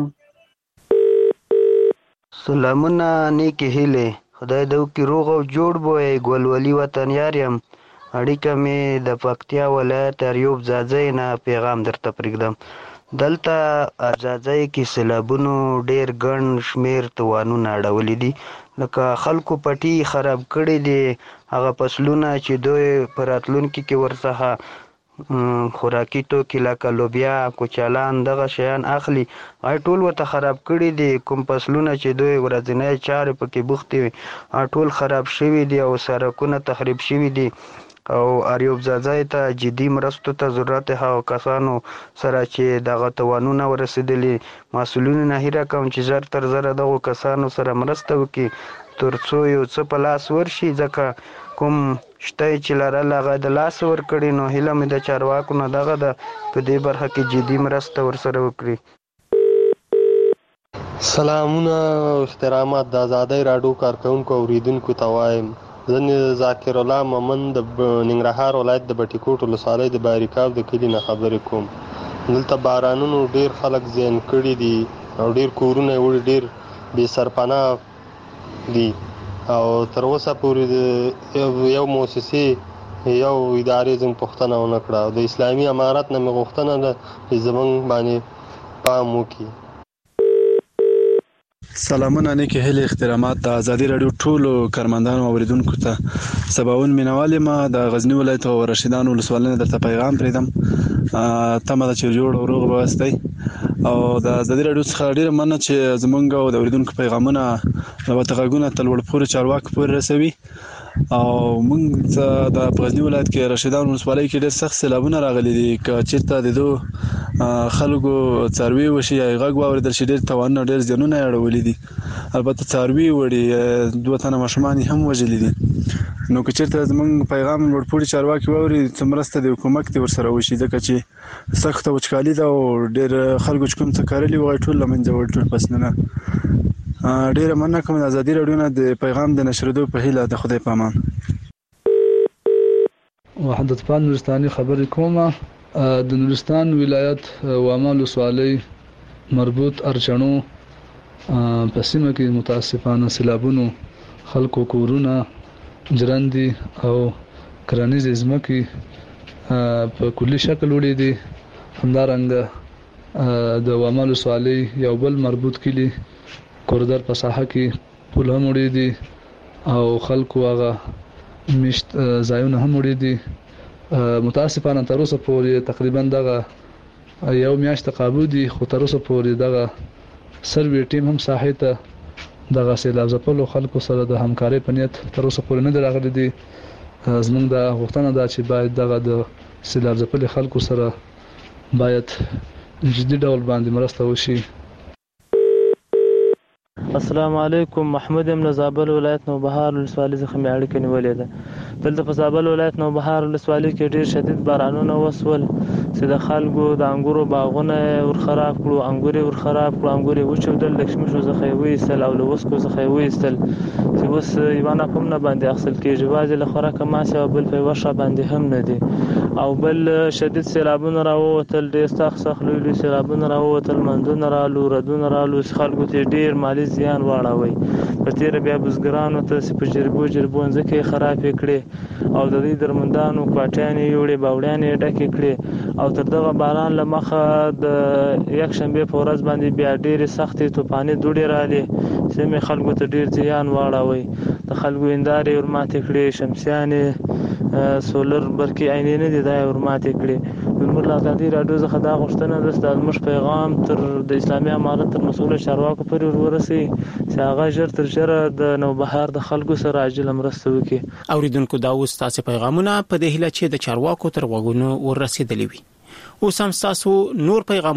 سلامونه نیکې هیلې. خدای دې وکړي روغ او جوړ بوی. ګلولي وطن یار یم. اړیکه مې د پکتیا ولایت ایوب ځاځی نه پیغام درته پرېږدم. دلته ځاځی کې سیلابونو ډېر ګڼ شمېر توانونه اړولي دي. لکه خلکو پټي خراب کړي دي. هغه فصلونه چې دوی په راتلونکي کې ورڅخه خوراکي توکي لکه لوبیا کوچالان دغه شیان اخلي ټول ورته خراب کړي دي. کوم فصلونه چې دوی ورځنی چارې پکې بوختې وي ټول خراب شوي دي او سړکونه تخریب شوي دي او ایوب ځاځی ته جدي مرستو ته ضرورت هغو کسانو سره چې دغه توانونه ورسېدلي. مسؤلینو نه هیله کوم چې زر تر زره دغو کسانو سره مرسته وکړي تر څو یو څه په لاس ورشي. ځکه کوم شته چې لرل هغه د لاس ورکړي. نو هیله مې د چارواکو نه دغه ده په دې برخه کې جدي مرسته ورسره وکړي. سلامونه او احترامات د ازادۍ راډیو کارکونکو اوریدونکو ته وایم. زه ذاکر الله مومن د ننګرهار ولایت د بټي کوټ ولسوالۍ د باریکاب د کلي نه خبرې کوم. دلته بارانونو ډېر خلک زیان کړي دي او ډېر کورونه یې وړي ډېر بې سرپناه دي او تر اوسه پورې یو مؤسسې یو ادارې زموږ پوښتنه ونه کړه او د اسلامي امارت نه مې غوښتنه ده چې زموږ باندې پام وکړي. سلامونه نیکې هیلې احترامات د ازادي راډیو ټولو کارمندانو او اوریدونکو ته سباون مینوال یم. د غزنی ولایت او رشیدان ولسوالۍ نه درته پیغام پرېږدم. تمه ده چې جوړ او روغ به اوسئ او د ازادي راډیو څخه ډېره مننه چې زموږ او د اوریدونکو پیغامونه البته غږونه تل وړپورې چارواکو پورې رسوي. او موږ د غزنی ولایت کې رشیدان ولسوالۍ کې ډېر سخت سیلابونه راغلي دي. که چېرته د دو خلکو څاروي وشي یا غږ واورېدل شي ډېر تاوانونه ډېر زیانونه یې اړولي دي. البته څاروي وړي 2 تنه ماشومان هم وژلي دي. نو که چېرته زموږ پیغام لوړپوړي چارواکي واوري څه مرسته دی کومک دی ورسره وشي. ځکه چې سخته وچکالي ده او ډېر خلکو چې کوم څه کرلي وو ټول له منځه وړي ټول فصلونه. ډېره مننه کوم د ازادي راډیو نه د پیغام د نشرېدو په هیله. د خدای په امان. وحدت پال نورستاني خبرې کومه. د نورستان ولایت واما ولسوالۍ مربوط ارچڼو په سیمه کې متاسفانه سیلابونو خلکو کورونه جرندي او کرنیزې ځمکې په کلي شکل وړي دي. همدارنګه د واما ولسوالۍ یو بل مربوط کلي کوردر په ساحه کې پول هم وړي دي او خلکو هغه مشت ځایونه هم وړي دي. متاسفانه تر اوسه پورې تقریبا دغه یو میاشت قابو دي خو تر اوسه پورې دغه سروي ټیم هم ساحه ته دغه سیلاب ځپلو خلکو سره د همکارۍ په نیت تر اوسه پورې نه راغلي دي. زموږ د غوښتنه ده چې باید دغه د سیلاب ځپلو خلکو سره باید جدي ډول باندې مرسته وشي. السلام علیکم. محمود ام زابل ولایت نوبهار ولسوالۍ څخه مې اړیکه نیولې ده. دلته په زابل ولایت نوبهار ولسوالۍ کې ډېر شدید بارانونه وسول. چې د خلکو د انګورو باغونه ور خراب کړو، انګور ور خراب کړو، انګور وچودل، لکشمي شو زخه وېستل او لوسکو زخه وېستل چې اوس یوانه کوم نه باندې اخصل کېږي، بعضې له خوراکه ماسه او بل په یوه شا باندې هم نه دي. او بل شدید سیلابونه راووتل، ډېر سخت لوی لوی سیلابونه راووتل، مندونه رالو، ردونه رالو، خلکو ته ډېر مالي زیان واړوي. په تېره بیا بزګرانو ته چې په جربو ځمکې خرابې کړې او د دوی درمندانو کوټیانې یوړې، باوړیانې ډکې کړې. او تر دغه باران له مخه د یکشنبې په ورځ باندې بیا ډېرې سختې طوفاني دوړې رالې چې مې خلکو ته ډېر زیان واړوي. د خلکو هندارې ورماتې کړې، شمسیانې، سولر برقي عینې نه دي دا یې ورماتې کړې. زموږ له ازادي راډیو څخه دا غوښتنه ده چې دا زموږ پیغام تر د اسلامي امارت تر مسؤله چارواکو پورې ورسوي چې هغه ژر تر ژره د نوبهار د خلکو سره عاجله مرسته وکړي. اوریدونکو دا اوس تاسو پیغامونه په دې هیله چې د چارواکو تر غوږونو ورسېدلي وي. اوس هم تاسو نور پیغام